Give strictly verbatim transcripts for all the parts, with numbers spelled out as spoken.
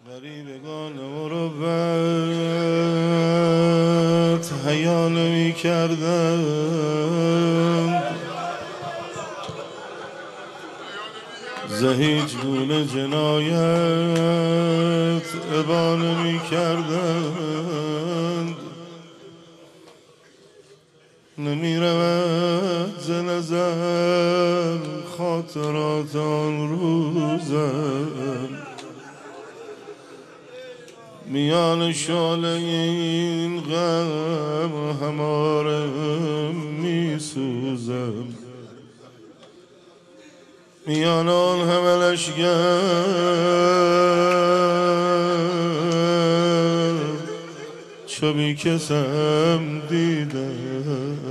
غریبگان مروت حیا نمی کردند، ز هیچ گونه جنایت ابا نمی کردند. نمی رود ز نظر خاطرات آن روزم، میان شعله این غم هماره می سوزم. میان آن همه لشگر چو بی کسم دیدم،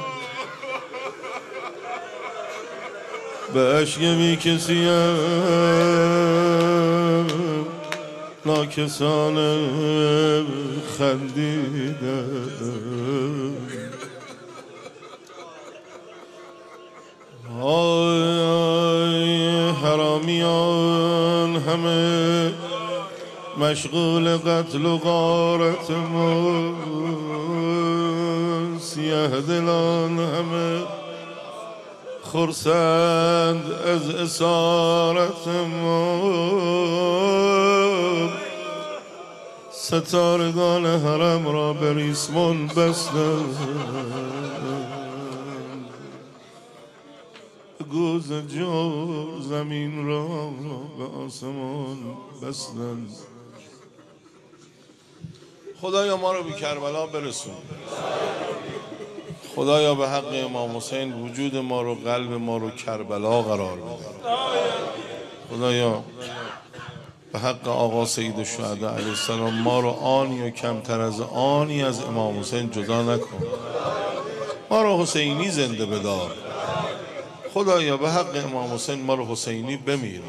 به عشق بی کسیم ناکسانه خندیدم. آی حرامیان همه مشغول قتل و غارت ما، سیه دلان همه خرسند از اسارت ما. ستارگان حرم را به ریسمان بستند، گوز جور زمین را به آسمان بستند. خدایا ما رو به کربلا برسون. خدایا به حق امام حسین وجود ما رو، قلب ما رو کربلا قرار بده. خدایا به حق آقا سید الشهدا علیه السلام ما رو آنی و کمتر از آنی از امام حسین جدا نکن. ما رو حسینی زنده بدار. خدایا به حق امام حسین ما رو حسینی بمیر.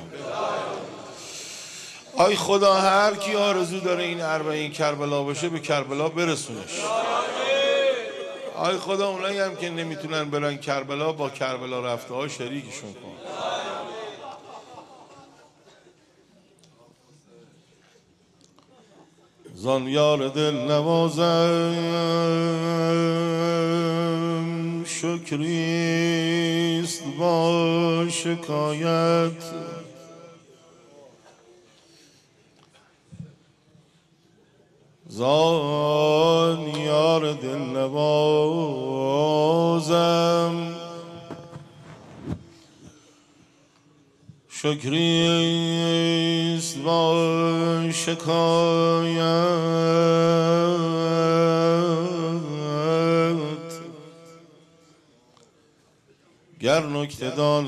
آی خدا هر کی آرزو داره این اربعین کربلا باشه به کربلا برسونش. آی خدا اونایی هم که نمیتونن برن کربلا با کربلا رفته ها شریکشون کن. زان یار دل نوازم شکریست با شکایت، زان یار دل نوازم شکریست با شکایت، گر نکته دان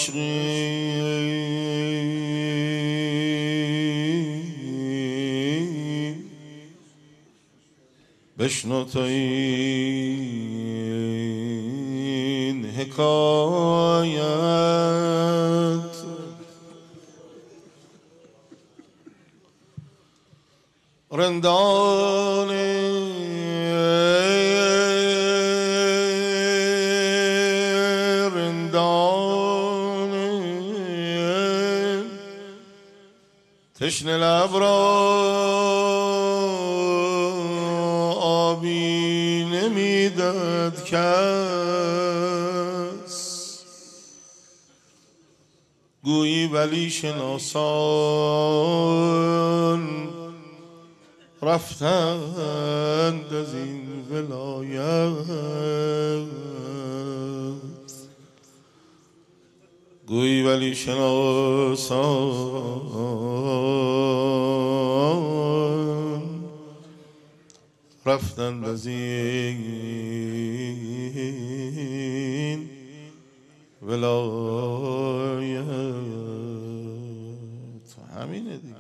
عشقی بشنو تو این حکایت. رندان رندان تشنه لب را آبی نمیداد کس، گویی ولی شناسان رفتند از این ولایت، گویی ولی شناسان رفتند از این ولایت. همینه دیگه.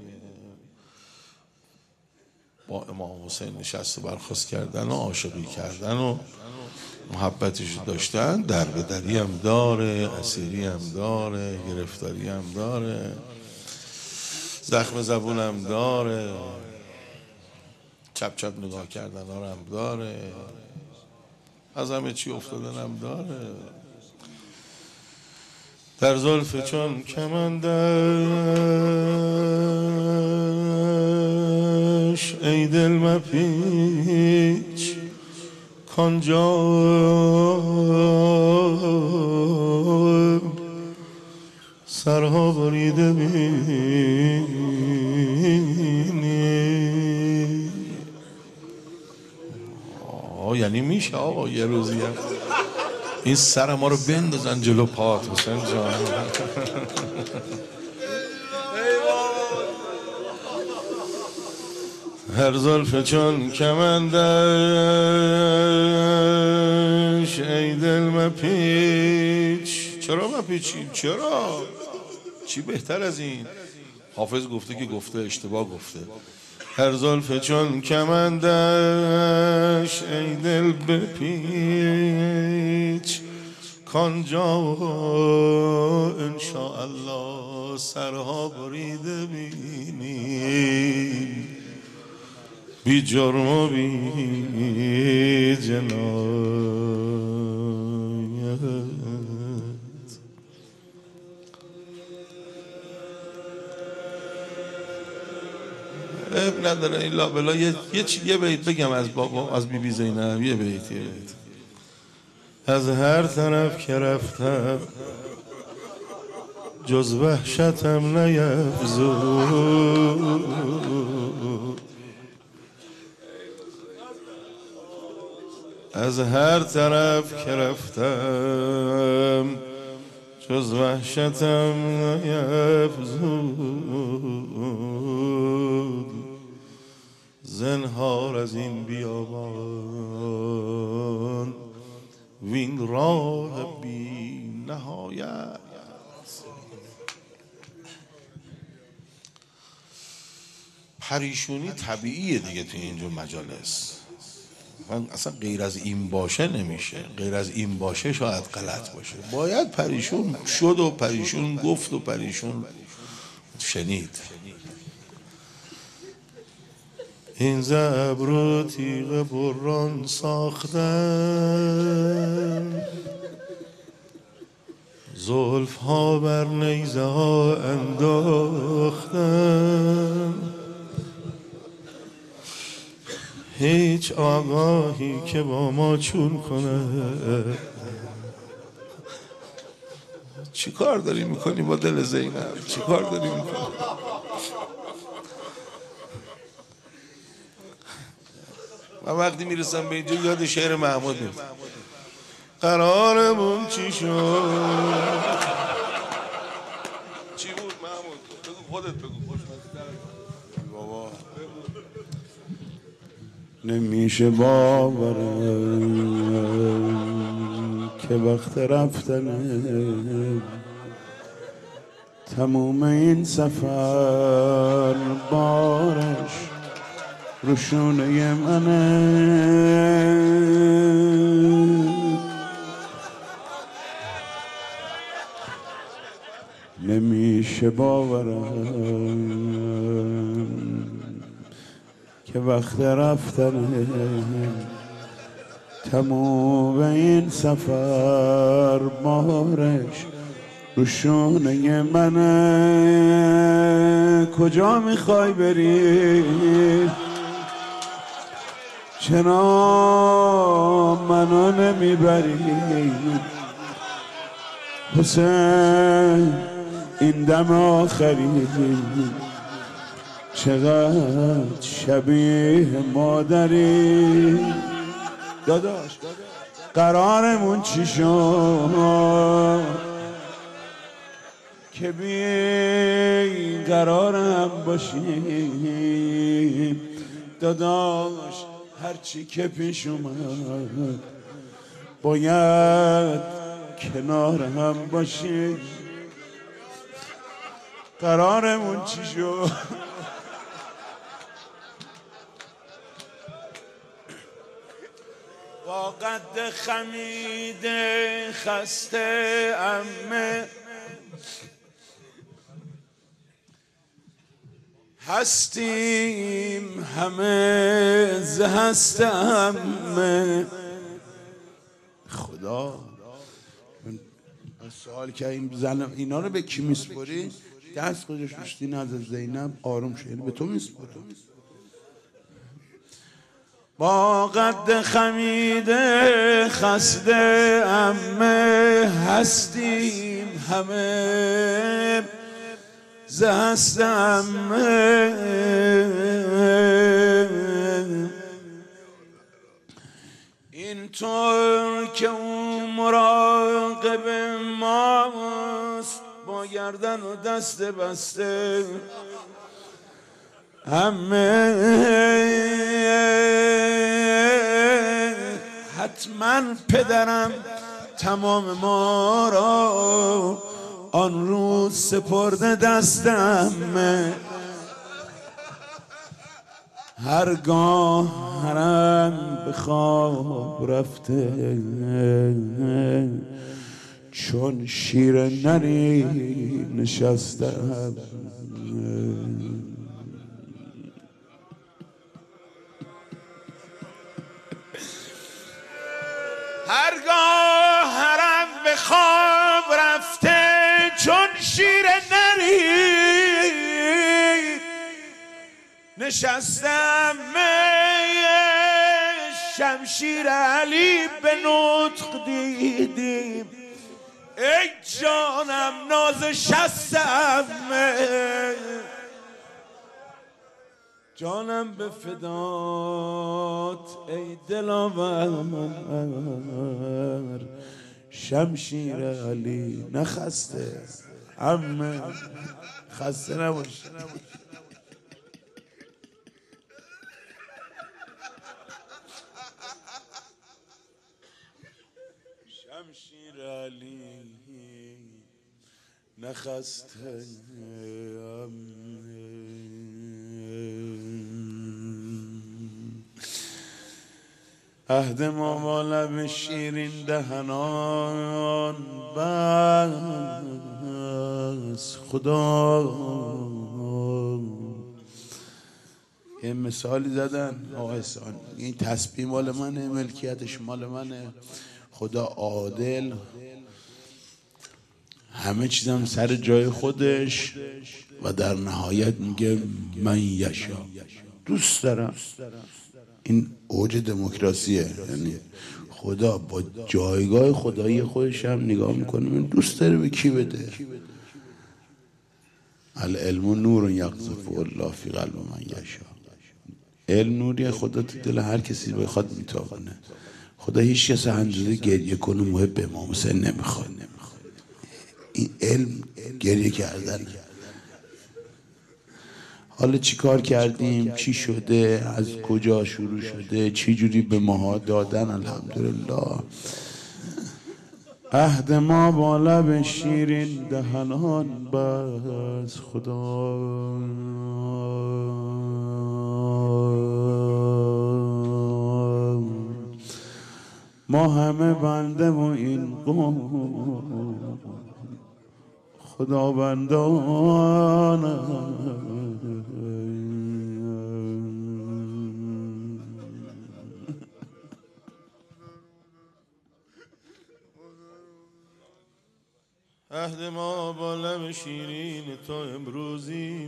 با امام حسین نشست و برخاست کردن و عاشقی کردن و محبتش داشتن. دربدری هم داره، اسیری هم داره، گرفتاری هم داره، زخم زبون هم داره، چپ چپ نگاه کردن ها هم داره، از همه چی افتادن هم داره. در زلف چون کمندت ای دل مپیچ کانجا سرها بریده بینی. آه یعنی میشه آقا یه روزی هم این سر ما رو بندازن جلو پات حسین جان. هر زلف چون کمندش ای دل مپیچ. چرا مپیچی؟ چرا؟ چی بهتر از این؟ حافظ گفته که گفته اشتباه گفته. هر زلف چون کمندش ای دل بپیچ کانجا انشاءالله سرها بریده بینی. بی جرم و بی جنایت اب نداره این لابلا. یه یه چی یه بیت بگم از بابا از بی بی زینب. یه بیت یه بیت از هر طرف که رفتم جز وحشتم نیفزود. از هر طرف که رفتم جز وحشتم نیفزود. زنهار از این بیابان وین راه بی نهایت. پریشونی طبیعیه دیگه توی اینجور مجالس. اصلا غیر از این باشه نمیشه. غیر از این باشه شاید غلط باشه. باید پریشون شد و پریشون گفت و پریشون شنید. این زبر و تیغ بران ساختن زلف ها بر نیزه ها انداختن. هیچ آگاهی که با ما چون کنه. چی کار داری میکنی با دل زینب؟ چی کار داری میکنی؟ من وقتی میرسم به اینجا یاد شعر محمود میفتم. قرارمون چی شد؟ چی بود محمود؟ بگو خودت بگو. بابا نمیشه باورم که وقت رفتنه تموم این سفر بارش روشونه منه. نمیشه باورم که وقت رفتنه تموم این سفر بارش روشونه منه. کجا میخوای بری؟ چرا منو نمیبری؟ حسین این دم آخری چقدر شبیه مادری. داداش قرارمون چی شد که بی قرار هم باشیم؟ داداش هرچی که پیش اومد باید کنار هم باشیم. قرارمون چی شد؟ با قد خمیده خسته امه هستیم همه ز هست همه. خدا من سوال که این زن اینا رو به کی میسپری؟ دست گذاشتی نزد زینب آروم شد. به تو میسپرم. با قد خمیده خسته همه هستیم همه ز هست همه اینطور که اون مراقب ماست با گردن و دست بسته همه حتما پدرم تمام ما را آن روز سپرده دستم هرگاه هرم به خواب رفته چون شیر نری نشستم هرگاه هرم به خواب رفته چون شیر نری نشستم شمشیر علی به نطق دیدیم ای جانم ناز شستم جانم به فدات ای دلاور شمشیر علی نخسته عمه خسته نباش شمشیر علی نخسته عهد ما با لب شیرین دهنان بس خدا یه مثالی زدن آقا احسان این تسبیح مال منه ملکیتش مال منه خدا عادل همه چیزم سر جای خودش و در نهایت میگه من یشا دوست دارم این اوج دموکراسیه یعنی خدا با جایگاه خدایی خودش هم نگاه میکنه من دوست داره به کی بده العلم نور یقذف الله فی قلب من یشا علم نوری خدا تو دل هر کسی بخواد میتابونه خدا هیچ کس اندازه گریه کنه محب امام حسین نمیخواد این علم گریه کردن حالا چی کار کردیم چی شده از کجا شروع شده چی جوری به ماها دادن الحمدلله عهد ما با لب شیرین دهنان بس خدا ما همه بنده و این قوم خدا بندان عهد ما با لب شیرین تو امروزی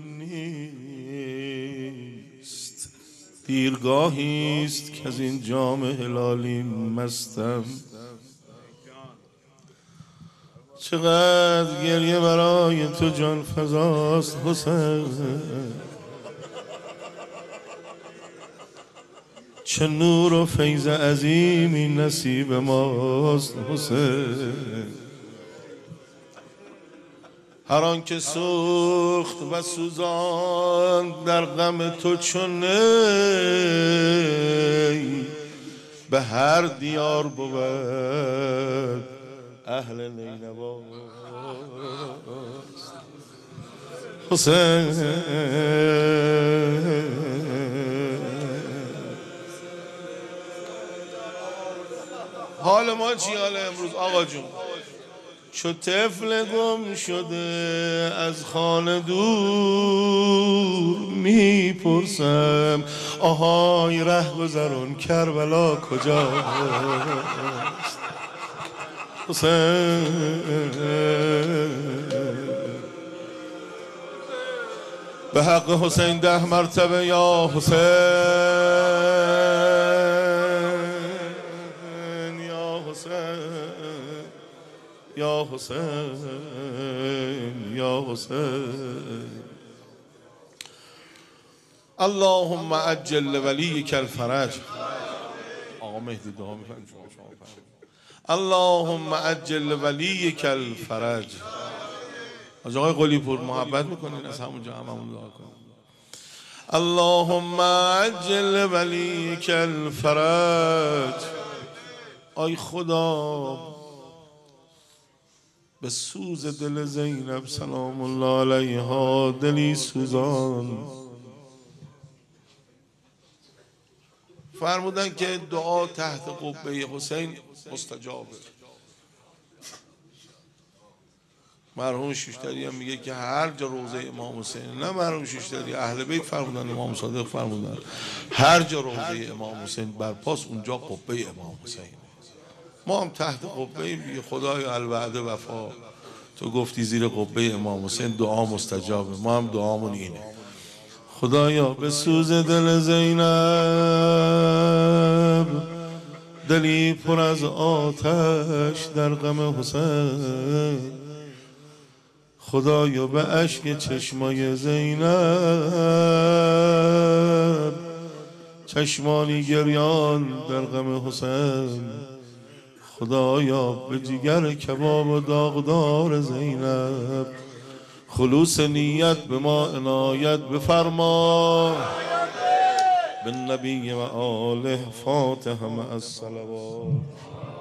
نیست دیرگاهی است که از این جام هلالی مستم چقدر گریه برای تو جان فزاست حسین چه نور و فیض عظیمی نصیب ماست حسین هر آن که سوخت و سوزان در غم تو چون نی به هر دیار بود اهل نینواست حسین حال ما چی حال امروز آقا جون چو طفل گم شده از خانه دور میپرسم آهای ره گذرون کربلا کجاست حسین به حق حسین ده مرتبه یا حسین یا حسین یا حسین. اللهم عجل لولیک الفرج. آقا مهدی دعا میکنم شما شما اللهم عجل لولیک الفرج. از آقای قلی پور محبت میکنین از همونجا هممون دعا کنیم. اللهم عجل لولیک الفرج. آی خدا به سوز دل زینب سلام الله علیها دلی سوزان. فرمودن که دعا تحت قبه حسین مستجابه. مرحوم شیشتری هم میگه که هر جا روضه امام حسین، نه مرحوم شیشتری، اهل بیت فرمودن، امام صادق فرمودن هر جا روضه امام حسین برپاس اونجا قبه امام حسین. ما هم تحت قبه ایم دیگه. خدای الوعده وفا، تو گفتی زیر قبه امام حسین دعا مستجابه، ما هم دعامون اینه. خدایا به سوز دل زینب دلی پر از آتش در غم حسین. خدایا به اشک چشمای زینب چشمانی گریان در غم حسین. خدایا به جگر کباب و داغدار زینب خلوص نیت به ما عنایت بفرما. به نبی و آله فاتحه مع الصلوات.